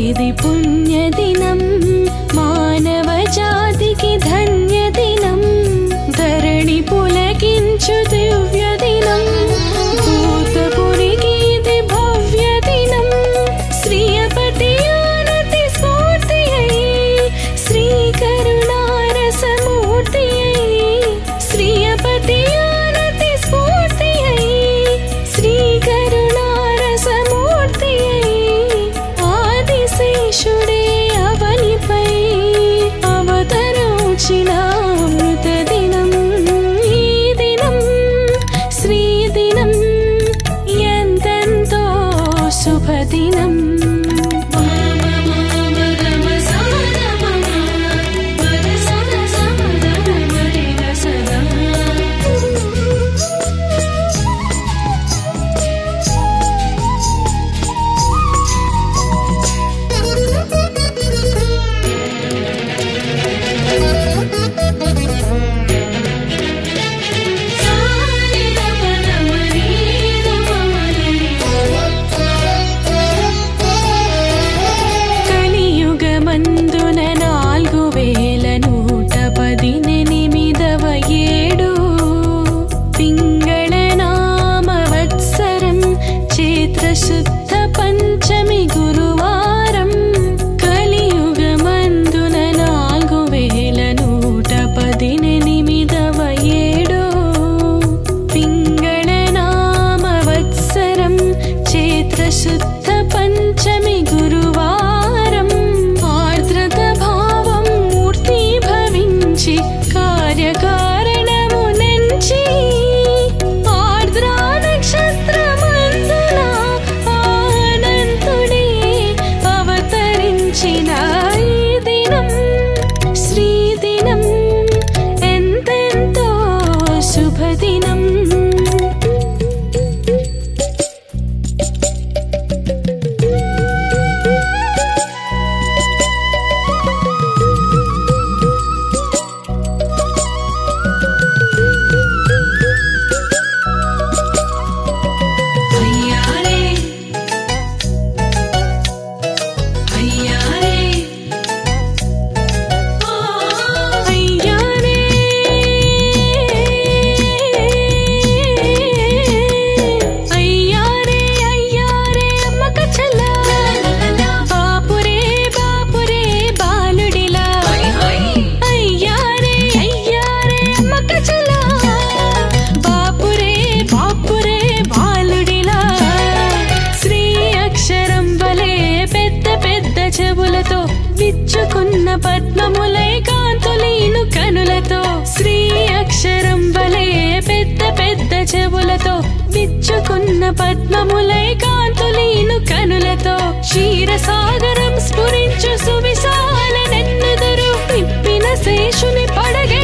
ఇది పుణ్యదినం మానవ జాతికి ధన్యదినం ధరణి పులకించు దివ్య దినం భూతపురికి ఇది భవ్య దినం శ్రీయపతి ఆనతి స్ఫూర్తి అయి శ్రీ కరుణారసమూర్తి అయి శ్రీయపతి ఆనతి స్ఫూర్తి అయి శ్రీ కరుణారసమూర్తి అయి ఆదిశేషుడే అవనిపై అవతరించిన అమృత దినం ఈ దినం శ్రీ దినం ఎంతెంతో శుభదినం కలియుగమందున 4118 పింగళనామ వత్సరం చైత్రశుద్ధ పంచమి గురువారం కలియుగమందున 4118 పింగళనామ వత్సరం చైత్రశుద్ధ పంచమి గురువారం ఆర్ద్రత భావం మూర్తి భవించి కార్యకారణము నెంచి ఆర్ద్రా నక్షత్రమందున ఆనంతుడే అవతరించిన ఈ దినం శ్రీ దినం ఎంతెంతో శుభదినం అయ్యారే అయ్యారే అయ్యారే అయ్యారే అయ్యారే అమ్మక చల్ల బాపురే బాపురే బాలుడిలా అయ్యారే అయ్యారే అమ్మక చల్ల బాపురే బాపురే బాలుడిలా శ్రీ అక్షరం వలె పెద్ద పెద్ద చెవులతో విచ్చుకున్న పద్మములై కాంతులీను కనులతో శ్రీ అక్షరం వలె పెద్ద పెద్ద చెవులతో విచ్చుకున్న పద్మములై కాంతులీను కనులతో క్షీరసాగరం స్ఫురించు సువిశాల నెన్నుదురు నిప్పిన శేషుని పడగ